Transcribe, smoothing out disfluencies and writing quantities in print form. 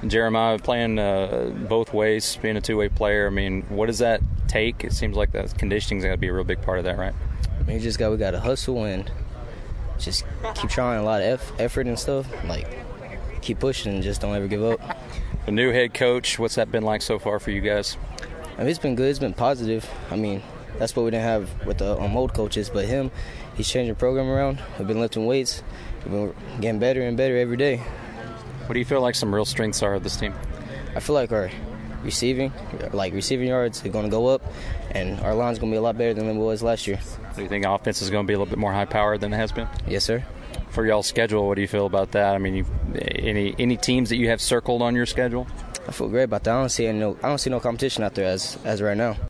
Jeremiah, playing both ways, being a two-way player, I mean, what does that take? It seems like the conditioning's got to be a real big part of that, right? I mean, we got to hustle and just keep trying, a lot of effort and stuff. Like, keep pushing and just don't ever give up. The new head coach, what's that been like so far for you guys? I mean, it's been good. It's been positive. I mean, that's what we didn't have with the old coaches. But he's changing the program around. We've been lifting weights. We've been getting better and better every day. What do you feel like some real strengths are of this team? I feel like our receiving yards are going to go up, and our line's going to be a lot better than it was last year. Do you think offense is going to be a little bit more high-powered than it has been? Yes, sir. For y'all's schedule, what do you feel about that? I mean, any teams that you have circled on your schedule? I feel great about that. I don't see no competition out there as right now.